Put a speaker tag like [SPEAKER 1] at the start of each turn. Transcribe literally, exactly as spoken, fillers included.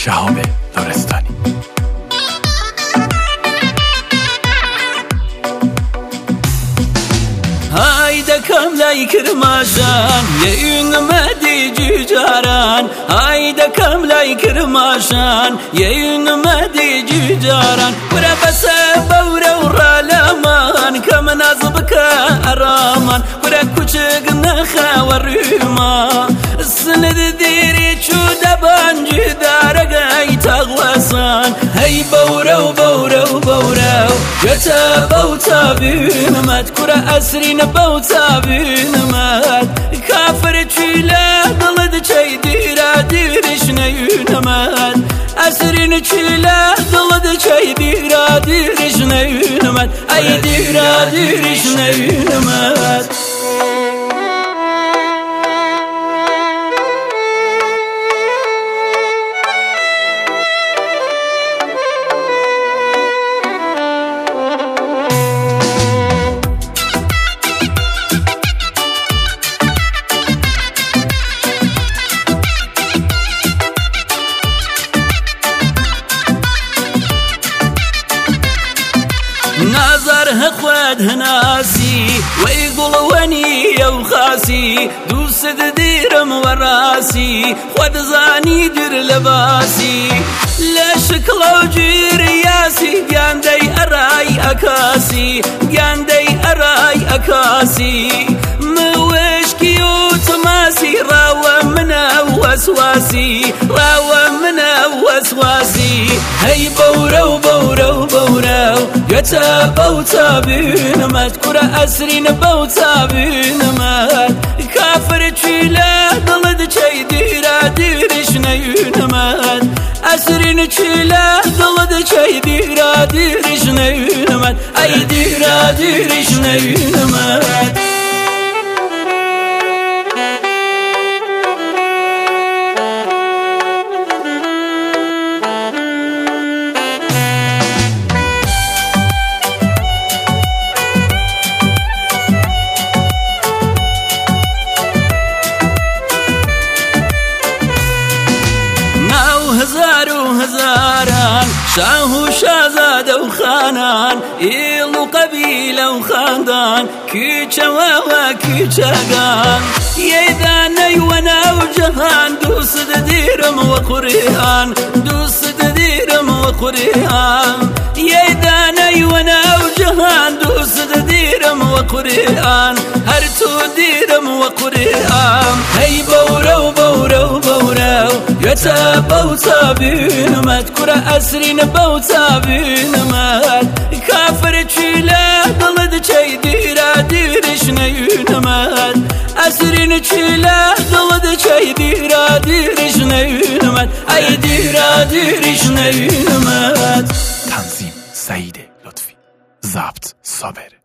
[SPEAKER 1] شهاب لرستانی.
[SPEAKER 2] هايدا كم لا يكرماشان يا مدي ججاران، هايدا كم لا يكرماشان يا مدي ججاران، ورا بس بورا ورا لمان كم نازبك أرامان، ورا كوشك نخا وريما السند ديري شو دبان جدار جاي تغوصان، هي بورا وبورا وبورا جتا بوتا بين مات كرة أسرين بوتا بين مات كافر تشيلا ضلد شي ديرا ديرش نيون مات أسرين تشيلا ضلد شي ديرا ديرش نيون مات أي ديرا ديرش نيون مات. نظره خود هناسي ويقول وني يا وخاسي دوسد ديرم وراسي خود زاني دير لباسي لا شكل وجير ياسي جاندي أراي أكاسي جاندي أراي أكاسي موشكي وتماسي راوى منا وسواسي راوى منا وسواسي هي بورا وبورا وبورا جتا بوتا بين مات كرة أسرين بوتا بين مات كافر تشيلا ضلد شي ديرا ديرش نيون مات أسرين تشيلا ضلد شي ديرا ديرش نيون مات أي ديرا ديرش نيون مات. هزار وهزاران شاه وشازاد وخانان إيل وقبيلة وخاندان كيتشا واوا كيتشا قان يداني وانا وجهان دوس ديرم وقريان دوس ديرم وقريان يداني وانا وجهان دوس ديرم وقريان هرتو ديرم وقريان هي بورا وبورا وبورا جتا بوتا بين مات كرة أسرين بوتا بين مات كافر تشيلا ضلد شي ديرا ديرش نيون مات أسرين تشيلا ضلد شي ديرا ديرش نيون مات أي ديرا ديرش نيون مات.
[SPEAKER 1] تنظیم سعید لطفی، ضبط صابر.